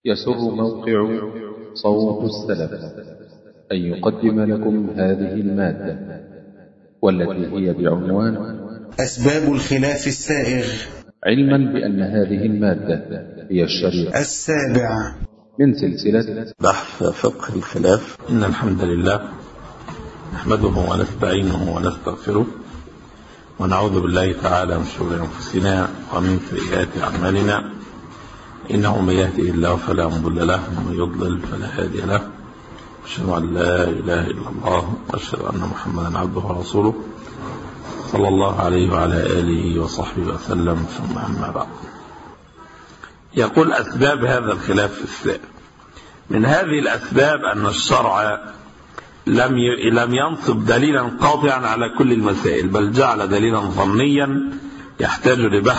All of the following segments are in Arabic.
يسر موقع صوت السلف أن يقدم لكم هذه المادة والتي هي بعنوان أسباب الخلاف السائغ، علما بأن هذه المادة هي الشريط 7 من سلسلة بحث فقه الخلاف. إن الحمد لله نحمده ونستعينه ونستغفره ونعوذ بالله تعالى من شرور أنفسنا ومن سيئات أعمالنا، إنه من يهده الله فلا مضل له ومن يضلل فلا هادي له، أشهد أن لا إله إلا الله وأشهد أن محمدا عبده ورسوله صلى الله عليه وعلى آله وصحبه وسلم، ثم أما بعد. يقول أسباب هذا الخلاف السائر. من هذه الأسباب أن الشرع لم ينصب دليلا قاطعا على كل المسائل، بل جعل دليلا ظنيا يحتاج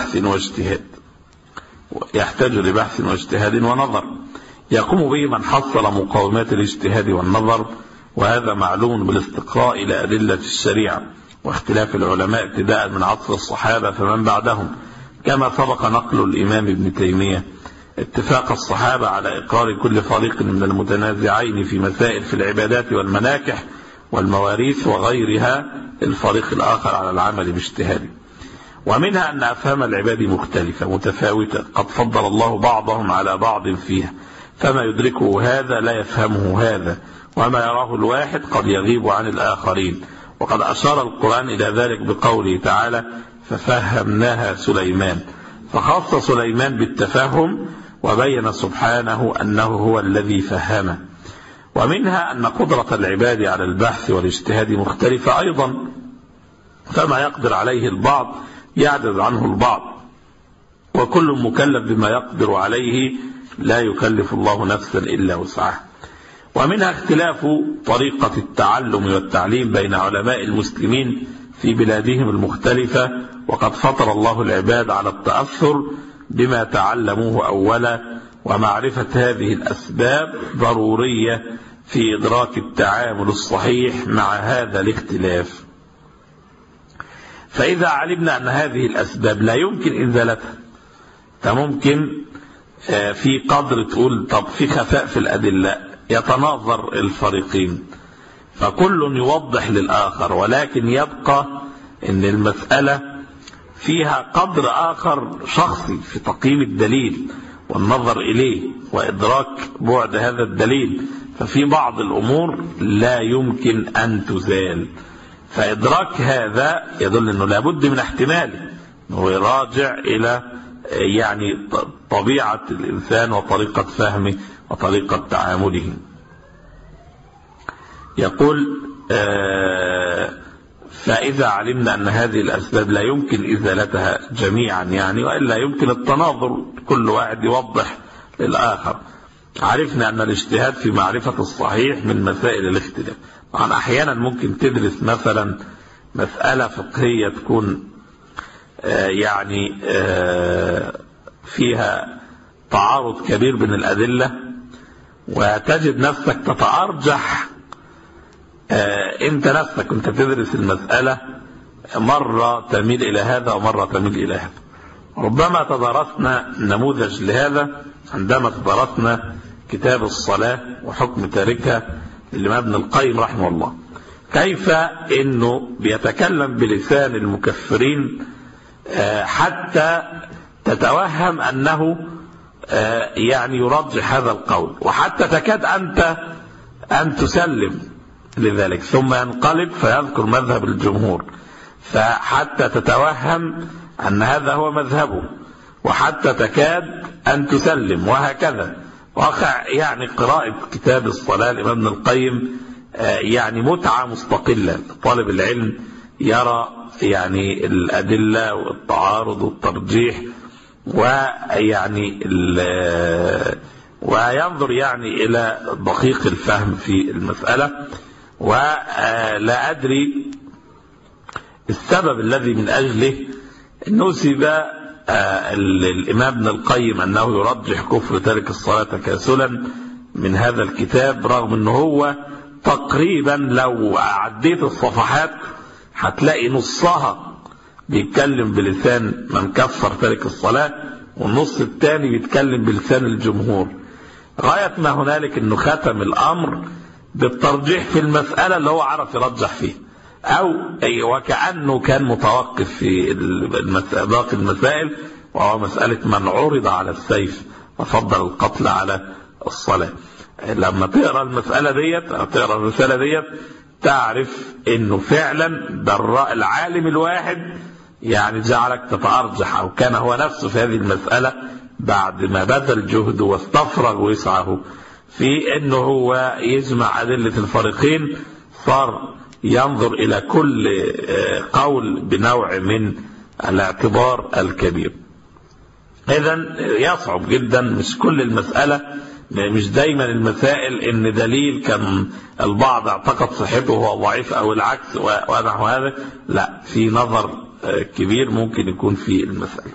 لبحث واجتهاد ونظر يقوم به من حصل مقاومات الاجتهاد والنظر، وهذا معلوم بالاستقراء إلى أدلة الشريعة واختلاف العلماء ابتداء من عصر الصحابة فمن بعدهم، كما سبق نقل الإمام ابن تيمية اتفاق الصحابة على إقرار كل فريق من المتنازعين في مسائل في العبادات والمناكح والمواريث وغيرها الفريق الآخر على العمل باجتهاده. ومنها أن أفهام العباد مختلفة متفاوتة، قد فضل الله بعضهم على بعض فيها، فما يدركه هذا لا يفهمه هذا، وما يراه الواحد قد يغيب عن الآخرين. وقد أشار القرآن إلى ذلك بقوله تعالى: ففهمناها سليمان، فخص سليمان بالتفهم وبين سبحانه أنه هو الذي فهمه. ومنها أن قدرة العباد على البحث والاجتهاد مختلفة أيضا، فما يقدر عليه البعض يعجز عنه البعض، وكل مكلف بما يقدر عليه، لا يكلف الله نفسا إلا وسعها. ومنها اختلاف طريقة التعلم والتعليم بين علماء المسلمين في بلادهم المختلفة، وقد فطر الله العباد على التأثر بما تعلموه أولا، ومعرفة هذه الأسباب ضرورية في إدراك التعامل الصحيح مع هذا الاختلاف. فإذا علمنا أن هذه الأسباب لا يمكن إزالتها، فممكن في قدر تقول طب في خفاء في الأدلة، يتناظر الفريقين فكل يوضح للآخر، ولكن يبقى أن المسألة فيها قدر آخر شخصي في تقييم الدليل والنظر إليه وإدراك بعد هذا الدليل، ففي بعض الأمور لا يمكن أن تزال، فإدراك هذا يدل أنه لابد من احتماله، هو يراجع إلى يعني طبيعة الإنسان وطريقة فهمه وطريقة تعامله. يقول فإذا علمنا أن هذه الأسباب لا يمكن إزالتها جميعا يعني، وإلا يمكن التناظر كل واحد يوضح للآخر، عرفنا أن الاجتهاد في معرفة الصحيح من مسائل الاختلاف. طبعا أحيانا ممكن تدرس مثلا مسألة فقهية تكون يعني فيها تعارض كبير بين الأدلة، وتجد نفسك تتأرجح انت نفسك كنت تدرس المسألة مرة تميل إلى هذا ومرة تميل إلى هذا. ربما تدرسنا نموذج لهذا عندما تدرسنا كتاب الصلاة وحكم تاركها للإمام ابن القيم رحمه الله، كيف انه بيتكلم بلسان المكفرين حتى تتوهم أنه يعني يرجح هذا القول، وحتى تكاد أنت أن تسلم لذلك، ثم ينقلب فيذكر مذهب الجمهور، فحتى تتوهم أن هذا هو مذهبه، وحتى تكاد أن تسلم، وهكذا. واقع يعني قراءة كتاب الصلاة لإمام ابن القيم يعني متعة مستقلة، طالب العلم يرى يعني الأدلة والتعارض والترجيح، وينظر يعني إلى دقيق الفهم في المسألة. ولا أدري السبب الذي من أجله نسب الإمام ابن القيم أنه يرجح كفر تارك الصلاة تكاسلا من هذا الكتاب، رغم أنه هو تقريبا لو عديت الصفحات هتلاقي نصها بيتكلم بلسان من كفر تارك الصلاة، والنص الثاني بيتكلم بلسان الجمهور. غاية ما هنالك انه ختم الامر بالترجيح في المسألة اللي هو عرف يرجح فيه، او وكأنه كان متوقف في باقي المسائل، وهو مسألة من عرض على السيف وفضل القتل على الصلاة. لما تقرأ المسألة ديت أو تقرأ الرسالة ديت تعرف انه فعلا ده العالم الواحد يعني جعلك تتأرجح، او كان هو نفسه في هذه المسألة بعد ما بذل جهده واستفرغ وسعه في انه هو يجمع أدلة الفريقين، صار ينظر الى كل قول بنوع من الاعتبار الكبير. اذا يصعب جدا، مش كل المسألة، مش دايما المسائل ان دليل كان البعض اعتقد صحته هو ضعيف او العكس ونحو هذا، لا، في نظر كبير ممكن يكون في المسألة.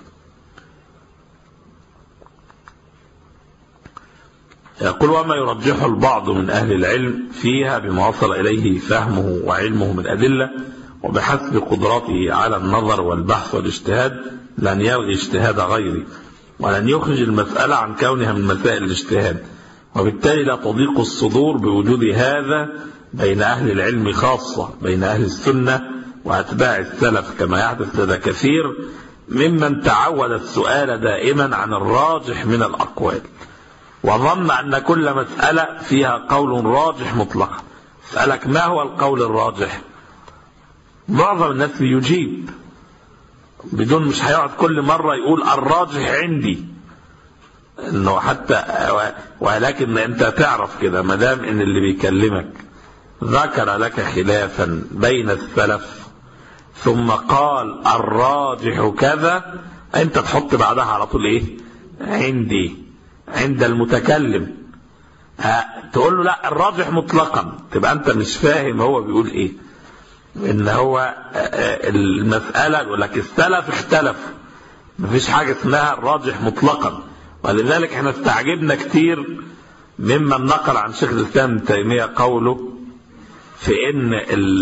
يقول: وما يرجح البعض من أهل العلم فيها بما وصل إليه فهمه وعلمه من أدلة، وبحسب قدرته على النظر والبحث والاجتهاد لن يلغي اجتهاد غيره، ولن يخرج المسألة عن كونها من مسائل الاجتهاد، وبالتالي لا تضيق الصدور بوجود هذا بين أهل العلم خاصة، بين أهل السنة وأتباع السلف، كما يحدث لدى كثير ممن تعود السؤال دائما عن الراجح من الأقوال، وظن أن كل مسألة فيها قول راجح مطلقا. سألك ما هو القول الراجح؟ معظم الناس بيجيب بدون، مش هيقعد كل مرة يقول الراجح عندي، انه حتى ولكن انت تعرف كده ما دام ان اللي بيكلمك ذكر لك خلافا بين السلف ثم قال الراجح كذا، انت تحط بعدها على طول ايه؟ عندي، عند المتكلم. تقول له لا الراجح مطلقا، تبقى انت مش فاهم هو بيقول ايه. ان هو المسألة يقول لك السلف اختلفوا، مفيش حاجة اسمها الراجح مطلقا. ولذلك احنا استعجبنا كتير ممن نقل عن شيخ الإسلام ابن تيمية قوله في ان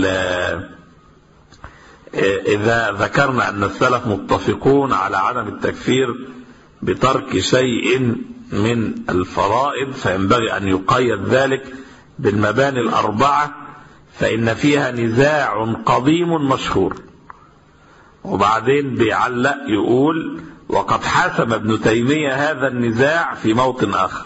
اذا ذكرنا ان السلف متفقون على عدم التكفير بترك شيء من الفرائض فينبغي ان يقيد ذلك بالمباني الأربعة فإن فيها نزاع قديم مشهور. وبعدين بيعلق يقول وقد حسم ابن تيمية هذا النزاع في موطن آخر.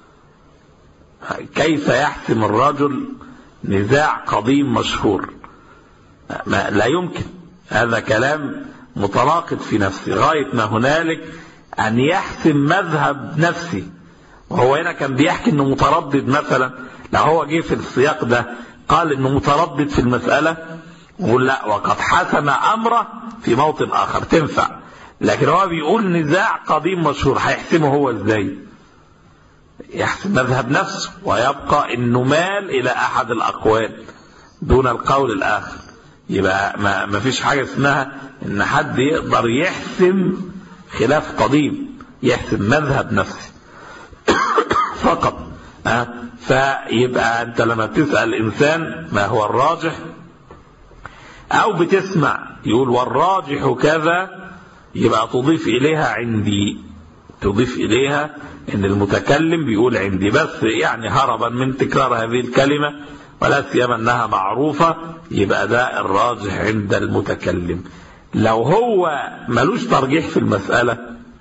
كيف يحسم الرجل نزاع قديم مشهور؟ لا يمكن، هذا كلام متناقض في نفسه. غاية ما هنالك أن يحسم مذهب نفسي، وهو هنا كان بيحكي أنه متردد مثلا. لو هو جه في السياق ده قال أنه متردد في المسألة وقال لا وقد حسم أمره في موطن آخر تنفع، لكن هو بيقول نزاع قديم مشهور، هيحسمه هو ازاي؟ يحسم مذهب نفسه ويبقى انه مال الى احد الاقوال دون القول الاخر. يبقى ما فيش حاجة اسمها ان حد يقدر يحسم خلاف قديم، يحسم مذهب نفسه فقط. فيبقى انت لما تسأل انسان ما هو الراجح او بتسمع يقول والراجح كذا، يبقى تضيف إليها عندي، تضيف إليها إن المتكلم بيقول عندي، بس يعني هربا من تكرار هذه الكلمة ولا سيما أنها معروفة، يبقى ده الراجح عند المتكلم. لو هو ملوش ترجيح في المسألة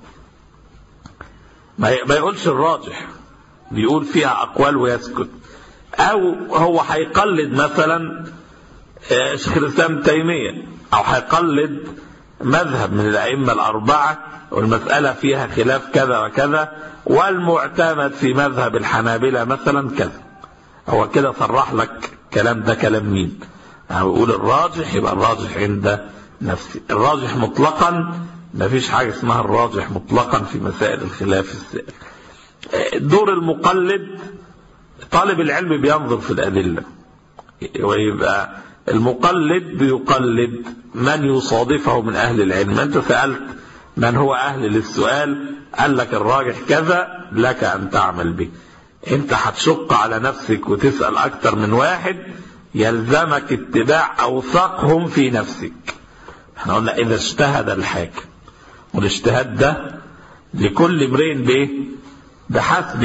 ما يقولش الراجح، بيقول فيها أقوال ويسكت، أو هو هيقلد مثلا شيخ الإسلام ابن تيمية أو هيقلد مذهب من الأئمة الأربعة والمسألة فيها خلاف كذا وكذا، والمعتمد في مذهب الحنابلة مثلا كذا، هو كده صرح لك كلام ده كلام مين؟ يقول الراجح، يبقى الراجح عند نفسي. الراجح مطلقا ما فيش حاجة اسمها الراجح مطلقا في مسائل الخلاف السائل. دور المقلد، طالب العلم بينظر في الأدلة، ويبقى المقلد بيقلد من يصادفه من أهل العلم. أنت سألت من هو أهل للسؤال، قال لك الراجح كذا، لك أن تعمل به. أنت هتشق على نفسك وتسأل أكتر من واحد، يلزمك اتباع أوثقهم في نفسك. احنا قلنا إذا اجتهد الحاكم، والاجتهاد ده لكل امرئ بحسبه،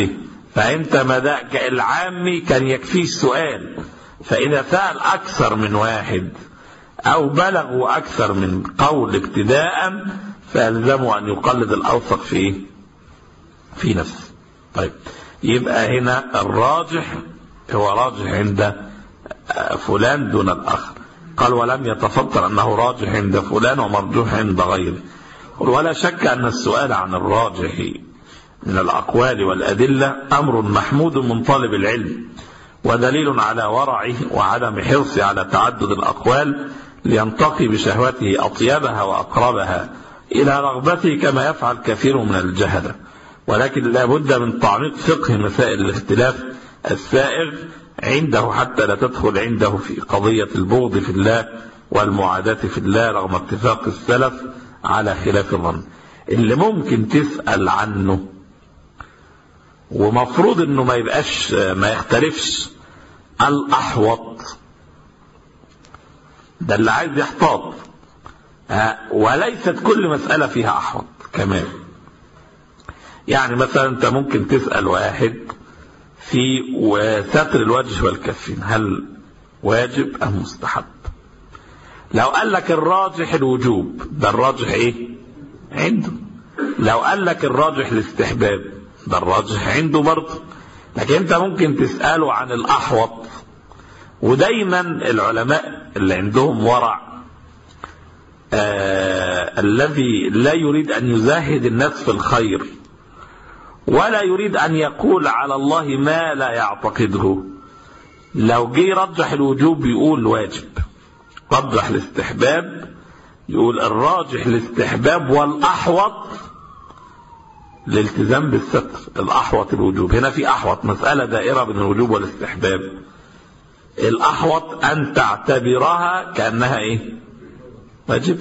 فأنت مداك العامي كان يكفيه السؤال، فإذا سأل أكثر من واحد أو بلغوا أكثر من قول ابتداء فيلزموا أن يقلد الأوثق في نفسه. طيب، يبقى هنا الراجح هو راجح عند فلان دون الآخر. قال ولم يتفطر أنه راجح عند فلان ومرجوح عند غيره. ولا شك أن السؤال عن الراجح من الأقوال والأدلة أمر محمود من طالب العلم، ودليل على ورعه وعدم حرصه على تعدد الأقوال لينتقي بشهوته أطيبها وأقربها إلى رغبته كما يفعل كثير من الجهلة. ولكن لا بد من تعميق فقه مسائل الاختلاف السائغ عنده حتى لا تدخل عنده في قضية البغض في الله والمعاداة في الله رغم اتفاق السلف على خلاف الظن. اللي ممكن تسأل عنه ومفروض انه ما يختلفش الأحوط، ده اللي عايز يحتاط، وليست كل مسألة فيها أحوط كمان. يعني مثلا انت ممكن تسأل واحد في ستر الوجه والكفين هل واجب أم مستحب؟ لو قال لك الراجح الوجوب، ده الراجح ايه عنده. لو قال لك الراجح الاستحباب، ده الراجح عنده برضه. لكن انت ممكن تسأله عن الأحوط. ودايما العلماء اللي عندهم ورع الذي لا يريد أن يزاهد الناس في الخير ولا يريد أن يقول على الله ما لا يعتقده، لو جه رجح الوجوب يقول واجب، رجح الاستحباب يقول الراجح الاستحباب والأحوط الالتزام بالستر، الأحوط الوجوب. هنا في أحوط، مسألة دائرة بين الوجوب والاستحباب. الأحوط أن تعتبرها كأنها إيه واجب.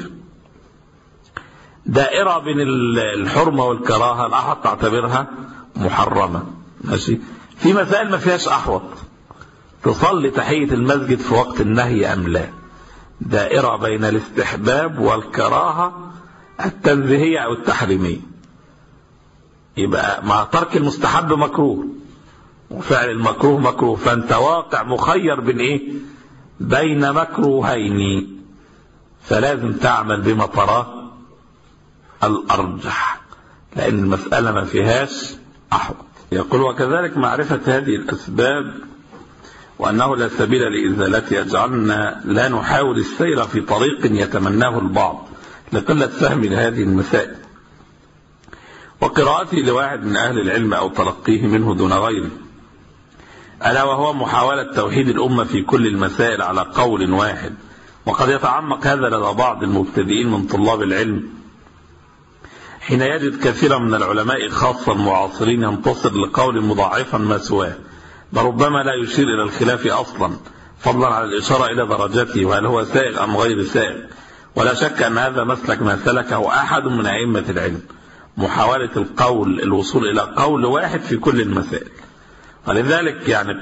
دائرة بين الحرمة والكراهة، الأحوط تعتبرها محرمة. ماشي. في مسائل ما فيهاش أحوط، تصلي تحية المسجد في وقت النهي أم لا. دائرة بين الاستحباب والكراهة التنزيهية أو التحريمية. يبقى مع ترك المستحب مكروه وفعل المكروه مكروه، فأنت واقع مخير بين إيه؟ بين مكروهين، فلازم تعمل بما تراه الأرجح، لأن المسألة ما فيهاش أحوط. يقول وكذلك معرفة هذه الأسباب وأنه لا سبيل لإزالتها يجعلنا لا نحاول السير في طريق يتمناه البعض لقلة فهم لهذه المسائل وقراءته لواحد من أهل العلم أو تلقيه منه دون غيره، ألا وهو محاولة توحيد الأمة في كل المسائل على قول واحد. وقد يتعمق هذا لدى بعض المبتدئين من طلاب العلم حين يجد كثيرا من العلماء خاصة المعاصرين ينتصر لقول مضاعفا ما سواه، بربما لا يشير إلى الخلاف أصلا فضلا على الإشارة إلى درجته وهل هو سائغ أم غير سائغ. ولا شك أن هذا مسلك ما سلكه أحد من أئمة العلم، محاولة الوصول إلى قول واحد في كل المسائل. ولذلك يعني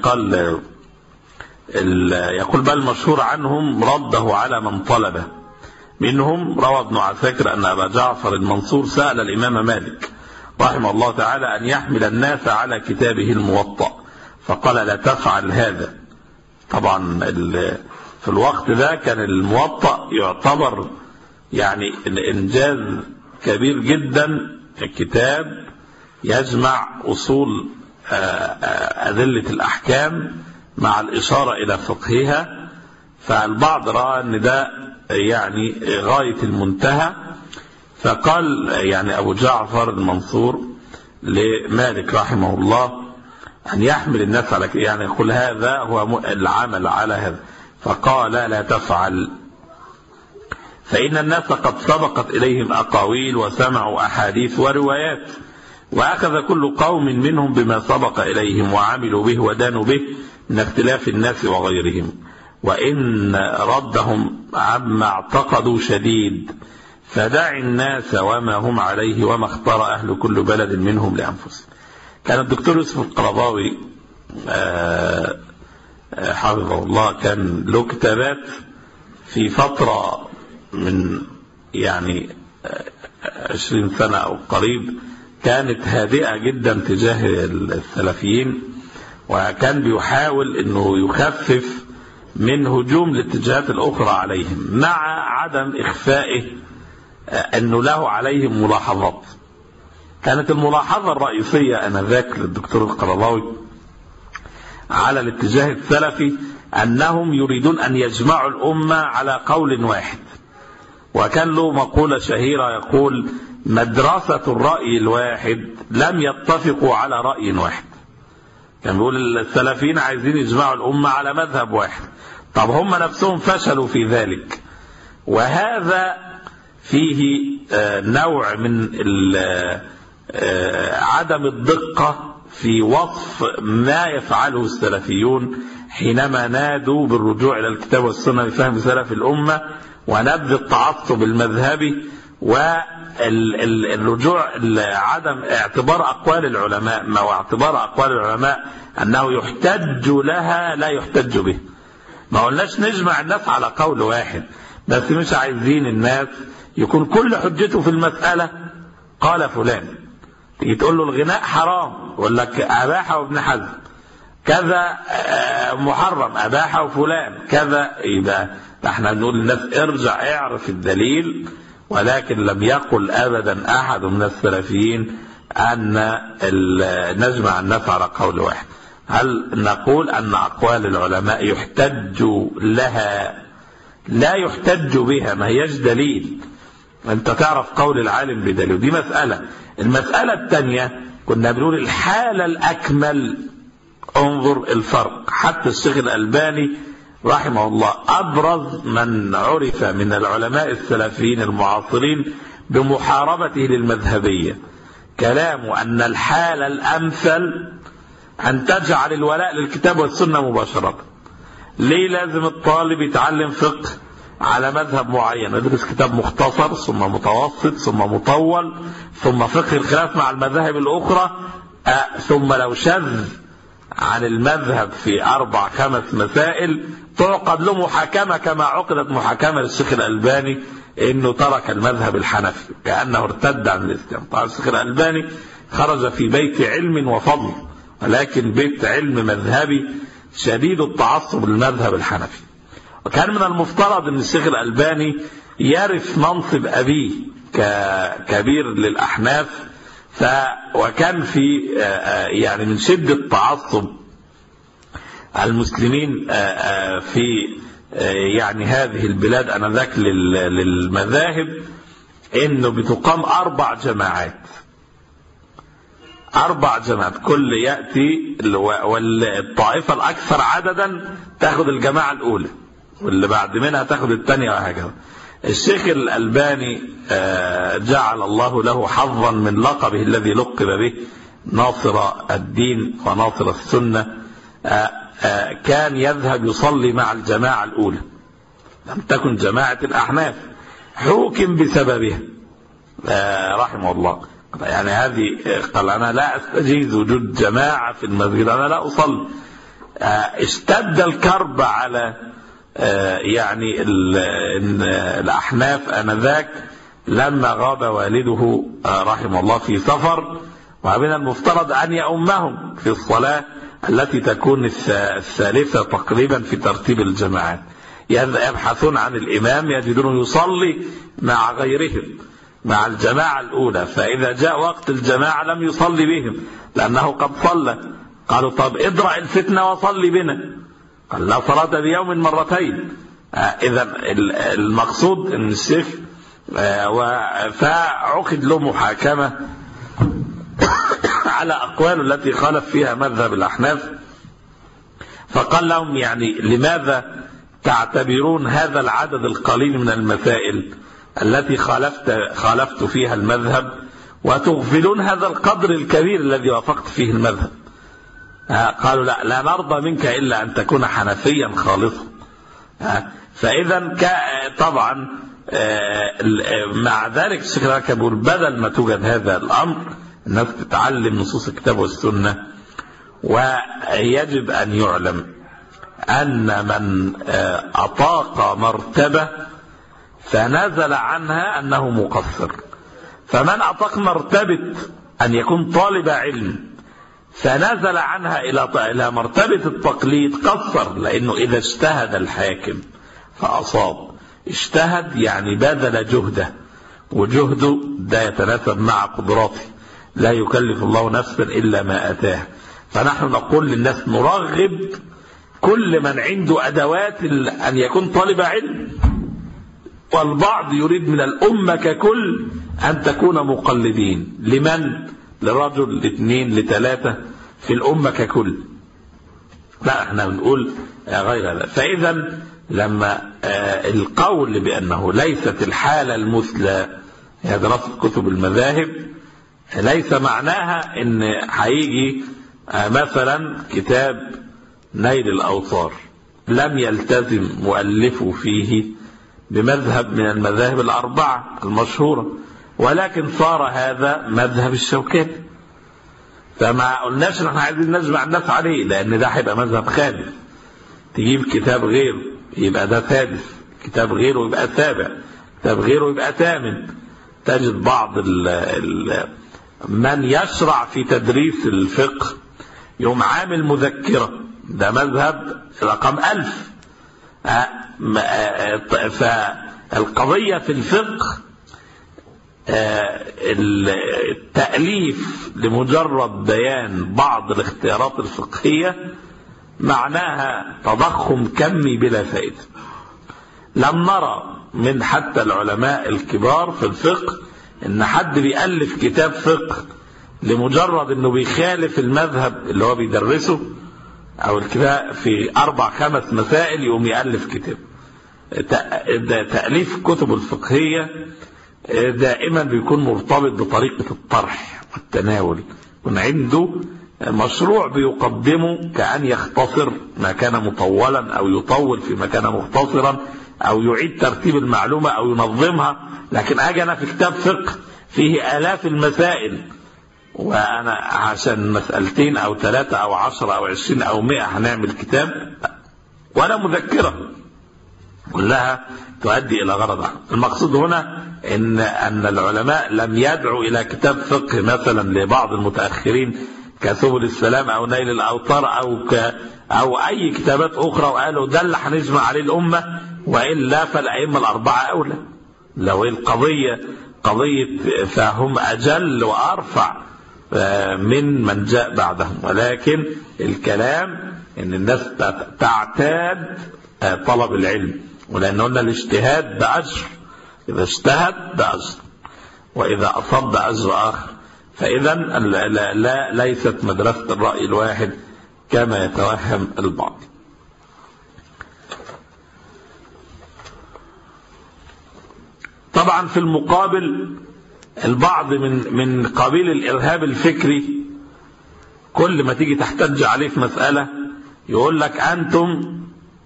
يقول بل مشهور عنهم رده على من طلبه. منهم روى ابن عساكر أن أبا جعفر المنصور سأل الإمام مالك رحمه الله تعالى أن يحمل الناس على كتابه الموطأ، فقال لا تفعل هذا. طبعا في الوقت ده كان الموطأ يعتبر يعني الإنجاز كبير جدا، الكتاب يجمع أصول أدلة الأحكام مع الإشارة إلى فقهها، فالبعض رأى أن ده يعني غاية المنتهى، فقال يعني أبو جعفر المنصور لمالك رحمه الله أن يحمل الناس على يعني يقول هذا هو العمل على هذا، فقال لا تفعل، فإن الناس قد سبقت إليهم أقاويل وسمعوا أحاديث وروايات، وأخذ كل قوم منهم بما سبق إليهم وعملوا به ودانوا به من اختلاف الناس وغيرهم، وإن ردهم عما اعتقدوا شديد، فدع الناس وما هم عليه وما اختار أهل كل بلد منهم لأنفسهم. كان الدكتور يوسف القرضاوي حفظه الله كان له كتابات في فترة من يعني 20 سنة أو قريب، كانت هادئة جدا تجاه السلفيين، وكان بيحاول انه يخفف من هجوم الاتجاهات الاخرى عليهم، مع عدم اخفائه انه له عليهم ملاحظات. كانت الملاحظة الرئيسية انذاك للدكتور القرضاوي على الاتجاه السلفي انهم يريدون ان يجمعوا الامة على قول واحد، وكان له مقولة شهيرة يقول: مدرسة الرأي الواحد لم يتفقوا على رأي واحد. كان بيقول السلفيين عايزين يجمعوا الأمة على مذهب واحد، طب هم نفسهم فشلوا في ذلك. وهذا فيه نوع من عدم الدقة في وصف ما يفعله السلفيون حينما نادوا بالرجوع إلى الكتاب والسنة لفهم سلف الأمة ونبذ التعصب المذهبي والرجوع عدم اعتبار أقوال العلماء، ما واعتبار أقوال العلماء أنه يحتج لها لا يحتج به. ما قلناش نجمع الناس على قول واحد، بس مش عايزين الناس يكون كل حجته في المسألة قال فلان. تيجي تقول له الغناء حرام يقول لك أباحه ابن حزم، كذا محرم أباحه فلان كذا. يبقى احنا نقول للناس ارجع اعرف الدليل، ولكن لم يقل أبدا أحد من السلفيين أن نجمع الناس على قول واحد. هل نقول أن أقوال العلماء يحتج لها لا يحتج بها؟ ما هيش دليل، أنت تعرف قول العالم بدليل، دي مسألة. المسألة الثانية كنا بنقول الحالة الأكمل، انظر الفرق. حتى الشيخ الألباني رحمه الله أبرز من عرف من العلماء السلفيين المعاصرين بمحاربته للمذهبية، كلامه أن الحالة الأمثل أن تجعل الولاء للكتاب والسنة مباشرة. ليه لازم الطالب يتعلم فقه على مذهب معين، يدرس كتاب مختصر ثم متوسط ثم مطول ثم فقه الخلاف مع المذاهب الأخرى، ثم لو شذ عن المذهب في 4-5 مسائل تعقد له محاكمة كما عقدت محاكمة للشيخ الألباني انه ترك المذهب الحنفي كأنه ارتد عن الإسلام. طبعا الشيخ الألباني خرج في بيت علم وفضل، ولكن بيت علم مذهبي شديد التعصب للمذهب الحنفي. وكان من المفترض ان الشيخ الألباني يرث منصب أبيه ككبير للأحناف، وكان في يعني من شدة تعصب المسلمين في يعني هذه البلاد انذاك للمذاهب انه بتقام 4 جماعات، كل يأتي والطائفة الأكثر عددا تأخذ الجماعة الأولى، واللي بعد منها تأخذ الثانية، وهكذا. الشيخ الألباني جعل الله له حظا من لقبه الذي لقب به ناصر الدين وناصر السنة. كان يذهب يصلي مع الجماعة الأولى، لم تكن جماعة الأحناف، حوكم بسببها رحمه الله. يعني هذه قال أنا لا أستجيز وجود جماعة في المسجد، أنا لا أصلي. اشتد الكرب على يعني الأحناف آنذاك لما غاب والده رحمه الله في سفر، ومن المفترض أن يؤمهم في الصلاة التي تكون الثالثة تقريبا في ترتيب الجماعات. يبحثون عن الإمام يجدونه يصلي مع غيرهم مع الجماعة الأولى، فإذا جاء وقت الجماعة لم يصلي بهم لأنه قد صلى. قالوا طب ادرأ الفتنة وصلي بنا، قال لا صلاة بيوم مرتين. إذا المقصود أن الشيخ فعقد له محاكمة على أقوال التي خالف فيها مذهب الأحناف، فقال لهم يعني لماذا تعتبرون هذا العدد القليل من المسائل التي خالفت فيها المذهب وتغفلون هذا القدر الكبير الذي وافقت فيه المذهب؟ قالوا لا نرضى منك إلا أن تكون حنفيا خالصا. فإذا طبعا مع ذلك الشيخ كبير بدل ما توجد هذا الأمر الناس تتعلم نصوص الكتاب والسنة. ويجب أن يعلم أن من أطاق مرتبة فنزل عنها أنه مقصر، فمن أطاق مرتبة أن يكون طالب علم فنزل عنها إلى مرتبة التقليد قصر، لأنه إذا اجتهد الحاكم فأصاب، اجتهد يعني بذل جهده، وجهده ده يتناسب مع قدراته، لا يكلف الله نفسا إلا ما أتاه. فنحن نقول للناس نرغب كل من عنده أدوات أن يكون طالب علم، والبعض يريد من الأمة ككل أن تكون مقلدين. لمن؟ لرجل، لاثنين، لثلاثة في الأمة ككل. لا، احنا بنقول غير هذا. فإذا لما القول بأنه ليست الحالة المثلى هي دراسة كتب المذاهب، ليس معناها ان هيجي مثلا كتاب نيل الأوطار لم يلتزم مؤلفه فيه بمذهب من المذاهب الأربعة المشهورة، ولكن صار هذا مذهب الشوكاني، فما قلناش ان احنا عايزين نجمع الناس عليه، لان ده هيبقى مذهب خامس. تجيب كتاب غيره يبقى ده سادس، كتاب غيره يبقى سابع، كتاب غيره يبقى ثامن. تجد بعض من يشرع في تدريس الفقه يوم عامل مذكرة، ده مذهب رقم 1000. فالقضية في الفقه التأليف لمجرد بيان بعض الاختيارات الفقهية معناها تضخم كمي بلا فائدة. لم نرى من حتى العلماء الكبار في الفقه ان حد بيألف كتاب فقه لمجرد انه بيخالف المذهب اللي هو بيدرسه، او الكتاب في 4-5 مسائل يقوم يألف كتاب. تأليف الكتب الفقهية دائما بيكون مرتبط بطريقة الطرح والتناول، يكون عنده مشروع بيقدمه كأن يختصر ما كان مطولا، أو يطول في ما كان مختصرا، أو يعيد ترتيب المعلومة أو ينظمها. لكن أجي أنا في كتاب فقه فيه آلاف المسائل، وأنا عشان مسألتين أو 3 أو 10 أو 20 أو 100 هنعمل كتاب ولا مذكرة كلها تؤدي إلى غرضها. المقصود هنا أن العلماء لم يدعوا إلى كتاب فقه مثلا لبعض المتأخرين كسبل السلام أو نيل الأوطار أو أي كتابات أخرى وقالوا ده اللي هنجمع عليه الأمة، وإلا فالأئمة الأربعة أولى. لو القضية قضية فهم أجل وأرفع من جاء بعدهم، ولكن الكلام أن الناس تعتاد طلب العلم، ولأن قلنا الاجتهاد بأجر، إذا اجتهد بأجر وإذا أصاب بأجر آخر. فإذا ليست مدرسة الرأي الواحد كما يتوهم البعض. طبعا في المقابل البعض من قبيل الإرهاب الفكري، كل ما تيجي تحتج عليه في مسألة يقول لك أنتم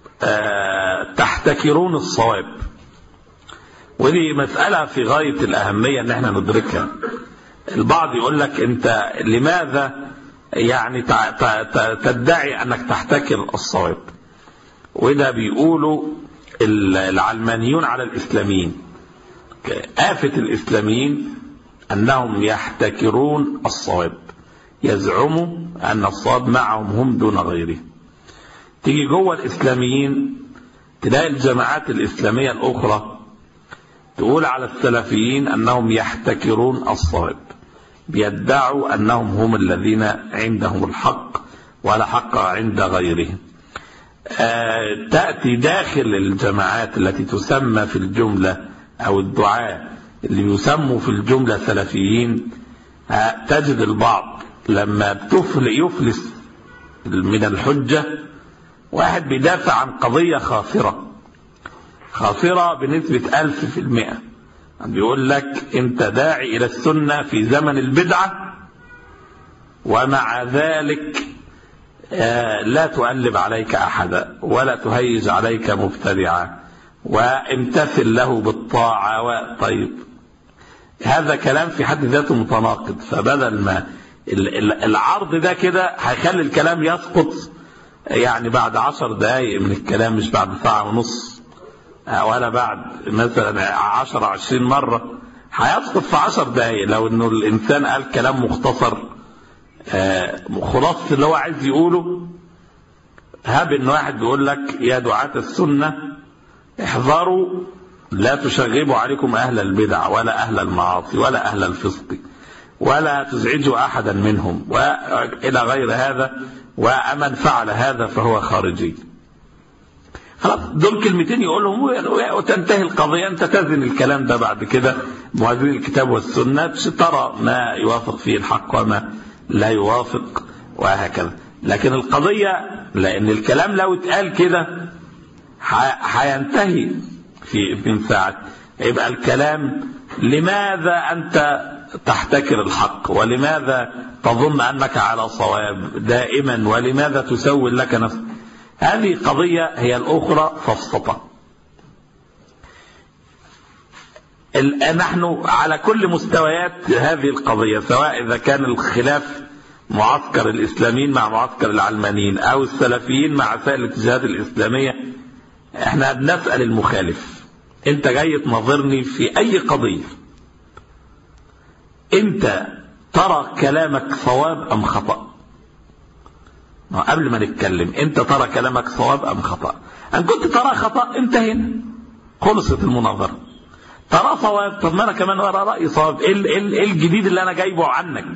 تحتكرون الصواب. ودي مسألة في غاية الأهمية أن احنا ندركها. البعض يقول لك أنت لماذا يعني تدعي أنك تحتكر الصواب؟ وده بيقولوا العلمانيون على الإسلاميين. آفة الإسلاميين أنهم يحتكرون الصواب، يزعموا أن الصواب معهم هم دون غيره. تيجي جوه الإسلاميين تلاقي الجماعات الإسلامية الأخرى تقول على السلفيين أنهم يحتكرون الصواب، بيدعوا أنهم هم الذين عندهم الحق ولا حق عند غيرهم. تأتي داخل الجماعات التي تسمى في الجملة أو الدعاء اللي يسموا في الجملة سلفيين، تجد البعض لما يفلس من الحجة، واحد بيدافع عن قضية خاسرة بنسبة 1000%، بيقول لك انت داعي الى السنة في زمن البدعة، ومع ذلك لا تؤلب عليك احدا ولا تهيج عليك مبتدعا، وامتثل له بالطاعة. طيب هذا كلام في حد ذاته متناقض. فبدل ما العرض ده كده هيخلي الكلام يسقط يعني بعد 10 دقائق من الكلام، مش بعد 1.5 ساعة ولا بعد مثلا 10-20 مرة، هيسقط في 10 دقايق لو انه الانسان قال كلام مختصر خلاصة اللي هو عايز يقوله. هاب ان واحد بيقول لك يا دعاة السنة احذروا لا تشغبوا عليكم اهل البدع ولا اهل المعاصي ولا اهل الفسق ولا تزعجوا احدا منهم والى غير هذا، ومن فعل هذا فهو خارجي. خلاص دول كلمتين يقولهم وتنتهي القضية. انت تزن الكلام ده بعد كده موازين الكتاب والسنة ترى ما يوافق فيه الحق وما لا يوافق وهكذا. لكن القضية لأن الكلام لو اتقال كده هينتهي في ساعة. يبقى الكلام لماذا أنت تحتكر الحق ولماذا تظن أنك على صواب دائما ولماذا تسول لك نفسك؟ هذه قضية هي الأخرى فافسطة. نحن على كل مستويات هذه القضية سواء إذا كان الخلاف معسكر الإسلاميين مع معسكر العلمانيين أو السلفيين مع سائر الاتجاهات الإسلامية، احنا بنسأل المخالف انت جاي تناظرني في أي قضية، انت ترى كلامك صواب أم خطأ؟ قبل ما نتكلم انت ترى كلامك صواب أم خطأ؟ ان كنت ترى خطأ انتهينا خلصت المناظرة. ترى صواب، طب ما انا كمان ورا رأي صواب، ايه الجديد اللي انا جايبه عنك؟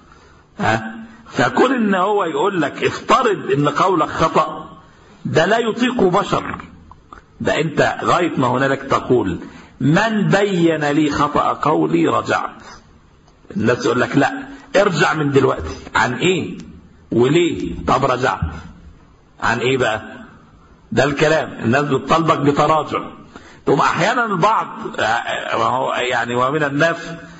فكون ان هو يقول لك افترض ان قولك خطأ، ده لا يطيق بشر. ده انت غاية ما هنالك تقول من بين لي خطأ قولي رجعت. الناس يقول لك لا ارجع من دلوقتي. عن ايه وليه؟ طب رجعت عن ايه بقى؟ ده الكلام. الناس بتطالبك بتراجع. ثم احيانا البعض يعني ومن الناس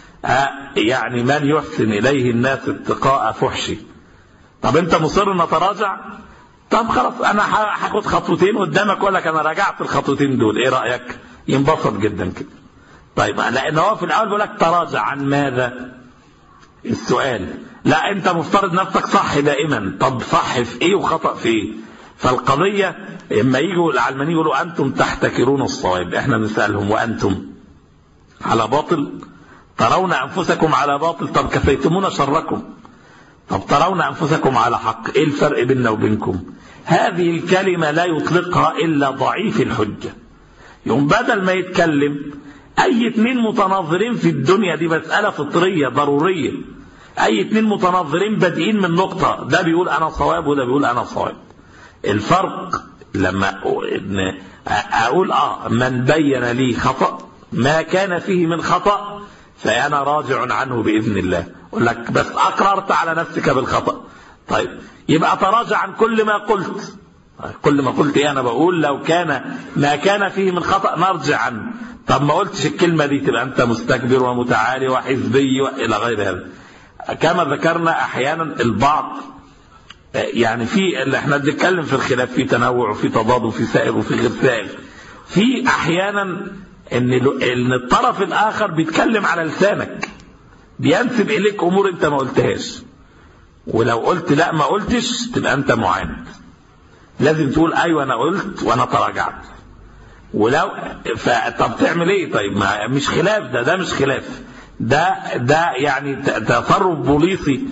يعني من يحسن اليه الناس اتقاء فحشي. طب انت مصر ان اتراجع؟ طب خلاص انا هاخد خطوتين قدامك واقول لك انا راجعت الخطوتين دول، ايه رايك؟ ينبسط جدا كده. طيب لان هو في الاول بيقول لك تراجع عن ماذا؟ السؤال لا انت مفترض نفسك صح دائما. طب صح في ايه وخطأ في ايه؟ فالقضيه اما يجوا العلمانيين يقولوا انتم تحتكرون الصواب، احنا بنسالهم وانتم على باطل؟ ترون انفسكم على باطل؟ طب كفيتمونا شركم. طب ترون انفسكم على حق، ايه الفرق بيننا وبينكم؟ هذه الكلمه لا يطلقها الا ضعيف الحجه. يوم بدل ما يتكلم اي اتنين متناظرين في الدنيا، دي مساله فطريه ضروريه، اي اتنين متناظرين بادئين من نقطه، ده بيقول انا صواب وده بيقول انا صواب. الفرق لما اقول من بين لي خطأ ما كان فيه من خطأ فأنا راجع عنه بإذن الله. أقول لك بس أقررت على نفسك بالخطأ، طيب يبقى تراجع عن كل ما قلت. كل ما قلت ايه؟ أنا بقول لو كان ما كان فيه من خطأ نرجع عنه. طب ما قلتش الكلمة دي تبقى أنت مستكبر ومتعالي وحزبي وإلى غير هذا. كما ذكرنا أحيانا البعض يعني في اللي احنا بنتكلم في الخلاف في تنوع وفي تضاد وفي سائغ وفي غير سائغ، في أحيانا ان الطرف الاخر بيتكلم على لسانك، بينسب اليك امور انت ما قلتهاش، ولو قلت لا ما قلتش تبقى انت معاند. لازم تقول ايوه انا قلت وانا تراجعت. ولو طب تعمل ايه؟ طيب ما مش خلاف، ده مش خلاف، ده يعني تصرف بوليسي.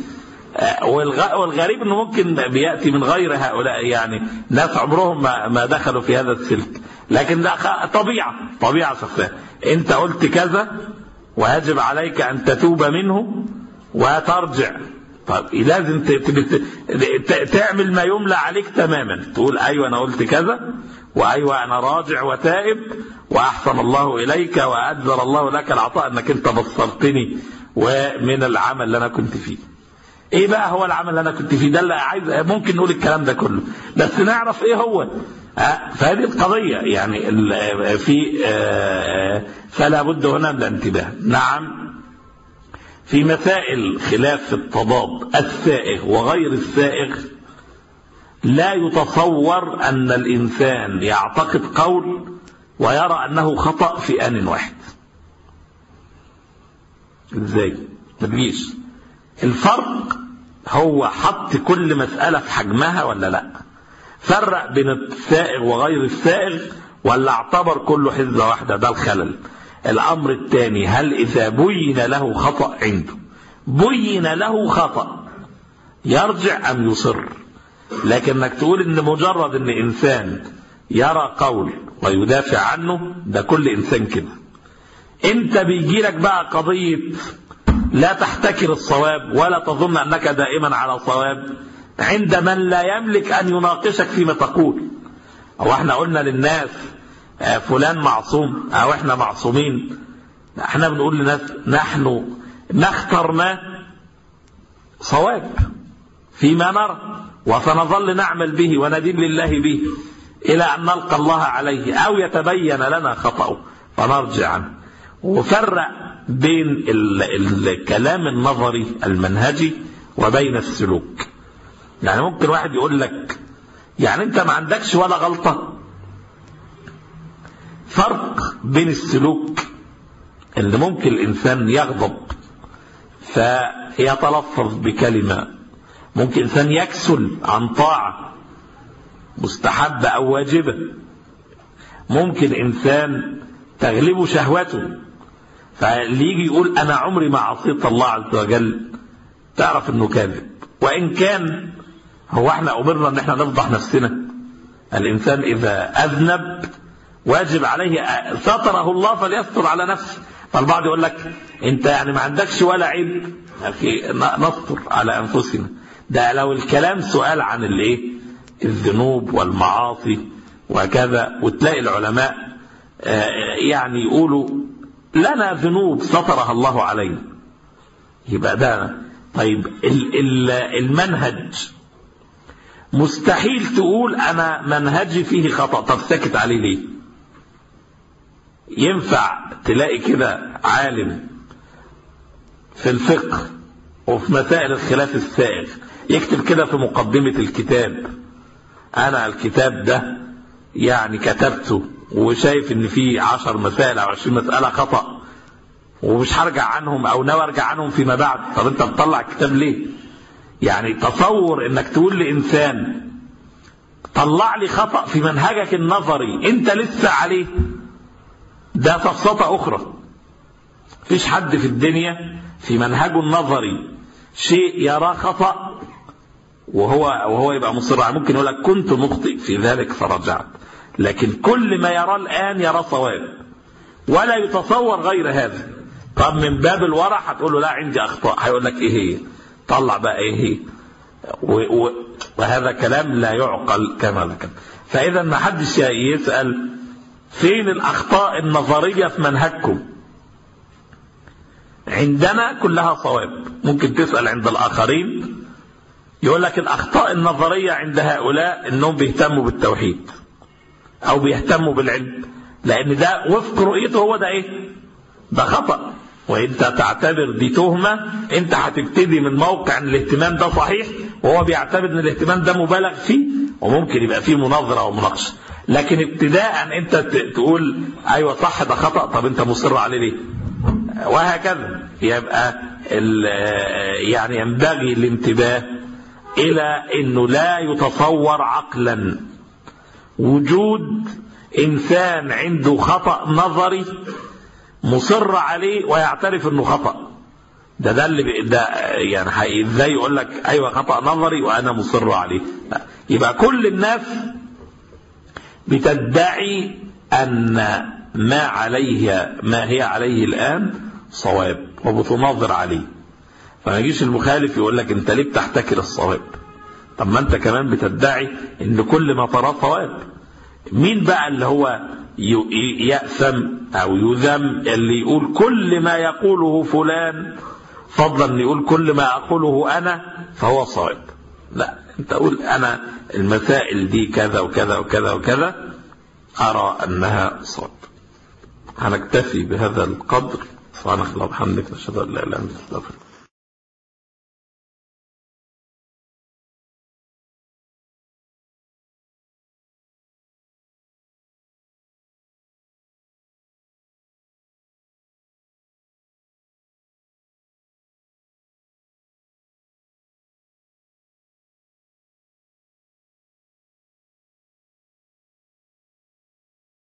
والغريب انه ممكن بياتي من غير هؤلاء، يعني ناس عمرهم ما دخلوا في هذا السلك، لكن ده طبيعه شخصيه. انت قلت كذا ويجب عليك ان تتوب منه وترجع. طب لازم تعمل ما يملى عليك تماما، تقول ايوه انا قلت كذا وايوه انا راجع وتائب واحسن الله اليك واجزل الله لك العطاء انك انت بصرتني ومن العمل اللي انا كنت فيه. ايه بقى هو العمل اللي انا كنت فيه؟ ده اللي عايز ممكن نقول الكلام ده كله بس نعرف ايه هو. فهذه القضية يعني فلا بد هنا من الانتباه. نعم في مسائل خلاف التضاد السائغ وغير السائغ لا يتصور ان الانسان يعتقد قول ويرى انه خطأ في آن واحد. ازاي؟ ما تجيش. الفرق هو حط كل مسألة في حجمها ولا لا؟ فرق بين السائغ وغير السائغ ولا اعتبر كله حزة واحدة؟ ده الخلل. الأمر الثاني، هل إذا بين له خطأ عنده، بين له خطأ، يرجع أم يصر؟ لكنك تقول إن مجرد إن إنسان يرى قول ويدافع عنه، ده كل إنسان كده. أنت بيجيلك بقى قضية لا تحتكر الصواب ولا تظن أنك دائما على صواب عند من لا يملك أن يناقشك فيما تقول. أو احنا قلنا للناس فلان معصوم أو احنا معصومين؟ احنا بنقول للناس نحن نخترنا صواب فيما نرى، وسنظل نعمل به وندين لله به إلى أن نلقى الله عليه، أو يتبين لنا خطأه فنرجع عنه. وفرق بين الكلام النظري المنهجي وبين السلوك. يعني ممكن واحد يقول لك يعني أنت ما عندكش ولا غلطة. فرق بين السلوك اللي ممكن الإنسان يغضب فيتلفظ بكلمة، ممكن إنسان يكسل عن طاعة مستحبة أو واجبة، ممكن إنسان تغلبه شهوته فاللي يجي يقول أنا عمري ما عصيت الله عز وجل تعرف أنه كاذب. وإن كان هو احنا أمرنا أن احنا نفضح نفسنا. الإنسان إذا أذنب واجب عليه ستره الله فليستر على نفسه. فالبعض يقول لك أنت يعني ما عندكش ولا عيب، نستر على أنفسنا. ده لو الكلام سؤال عن الايه الذنوب والمعاصي وكذا، وتلاقي العلماء يعني يقولوا لنا ذنوب سترها الله علينا، يبقى ده طيب. المنهج مستحيل تقول أنا منهجي فيه خطأ، طب ساكت عليه ليه؟ ينفع تلاقي كده عالم في الفقه وفي مسائل الخلاف السائغ يكتب كده في مقدمة الكتاب أنا الكتاب ده يعني كتبته وشايف إن فيه 10 مسائل أو 20 مسألة خطأ ومش هرجع عنهم أو ناوي أرجع عنهم فيما بعد؟ طب أنت بتطلع كتاب ليه؟ يعني تصور إنك تقول لإنسان طلع لي خطأ في منهجك النظري أنت لسه عليه، ده سفسطة أخرى. فيش حد في الدنيا في منهجه النظري شيء يراه خطأ وهو يبقى مصر عليه. ممكن يقول لك كنت مخطئ في ذلك فرجعت، لكن كل ما يراه الآن يراه صواب ولا يتصور غير هذا. طب من باب الورع هتقول له لا عندي أخطاء، هيقول لك إيه هي؟ طلع بقى إيه هي؟ وهذا كلام لا يعقل كما ذكر. فإذا ما حدش يسأل فين الأخطاء النظرية في منهجكم. عندنا كلها صواب. ممكن تسأل عند الآخرين يقول لك الأخطاء النظرية عند هؤلاء إنهم بيهتموا بالتوحيد أو بيهتموا بالعلم، لأن ده وفق رؤيته هو ده إيه؟ ده خطأ. وإنت تعتبر دي تهمة، أنت هتبتدي من موقع أن الاهتمام ده صحيح وهو بيعتبر أن الاهتمام ده مبالغ فيه، وممكن يبقى فيه مناظرة ومناقشة. لكن ابتداء أنت تقول أيوة صح ده خطأ، طب أنت مصر عليه ليه؟ وهكذا. يبقى يعني ينبغي الانتباه إلى أنه لا يتصور عقلا وجود إنسان عنده خطأ نظري مصر عليه ويعترف أنه خطأ. ده اللي ده يعني ازاي يقول لك أيوة خطأ نظري وأنا مصر عليه؟ لا. يبقى كل الناس بتدعي أن ما هي عليه الآن صواب وبتناظر عليه. فما يجيش المخالف يقول لك أنت ليه بتحتكر الصواب؟ طب ما أنت كمان بتدعي أن كل ما تراه صواب. مين بقى اللي هو يأثم أو يذم؟ اللي يقول كل ما يقوله فلان فضلا يقول كل ما أقوله أنا فهو صواب. لا، أنت قول أنا المسائل دي كذا وكذا وكذا وكذا أرى أنها صواب. هنكتفي بهذا القدر. سبحانك اللهم وبحمدك نشهد أن لا إله إلا أنت نستغفرك.